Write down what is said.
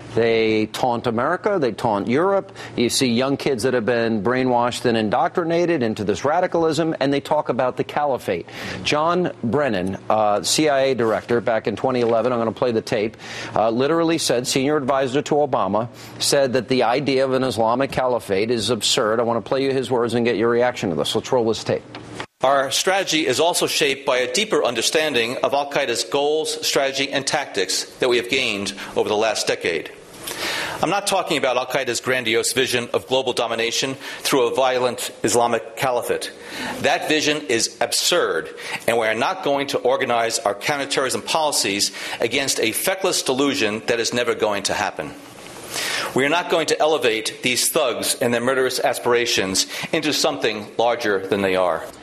They taunt America. They taunt Europe. You see young kids that have been brainwashed and indoctrinated into this radicalism, and they talk about the caliphate. John Brennan, CIA director back in 2011, I'm going to play the tape, literally said, senior advisor to Obama, said that the idea of an Islamic caliphate is absurd. I want to play you his words and get your reaction to this. Let's roll this tape. Our strategy is also shaped by a deeper understanding of al-Qaeda's goals, strategy, and tactics that we have gained over the last decade. I'm not talking about al-Qaeda's grandiose vision of global domination through a violent Islamic caliphate. That vision is absurd, and we are not going to organize our counterterrorism policies against a feckless delusion that is never going to happen. We are not going to elevate these thugs and their murderous aspirations into something larger than they are.